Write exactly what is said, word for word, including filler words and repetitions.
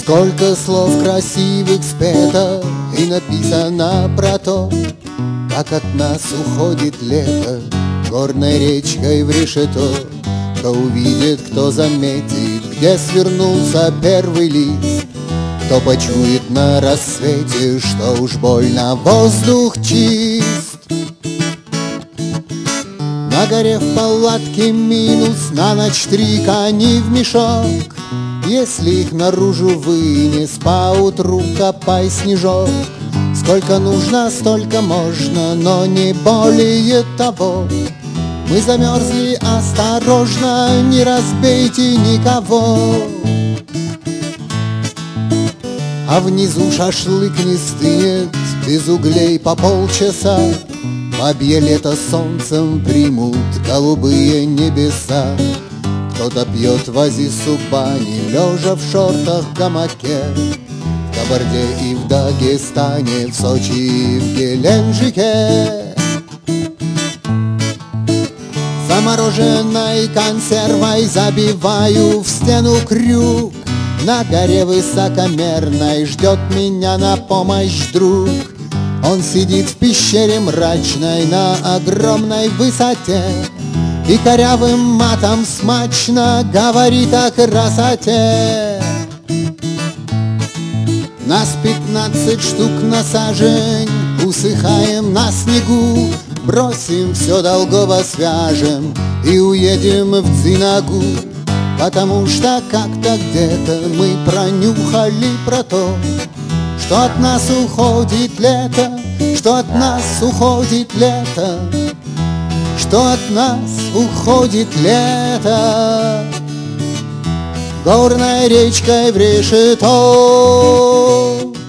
Сколько слов красивых спето и написано про то, как от нас уходит лето горной речкой в решето. Кто увидит, кто заметит, где свернулся первый лист, кто почует на рассвете, что уж больно воздух чист. На горе в палатке минус, на ночь три кони в мешок. Если их наружу вынес, поутру копай снежок. Сколько нужно, столько можно, но не более того. Мы замерзли, осторожно, не разбейте никого. А внизу шашлык не стынет, без углей по полчаса. Бабье лето солнцем примут голубые небеса. Кто-то пьет в Азису бани, лежа в шортах в гамаке. В Кабарде и в Дагестане, в Сочи и в Геленджике. Замороженной консервой забиваю в стену крюк. На горе высокомерной ждет меня на помощь друг. Он сидит в пещере мрачной на огромной высоте и корявым матом смачно говорит о красоте. Нас пятнадцать штук на сажень, усыхаем на снегу. Бросим все, долгово свяжем и уедем в Дзинагу. Потому что как-то где-то мы пронюхали про то, что от нас уходит лето, что от нас уходит лето, что от нас уходит лето горной речкой в решето.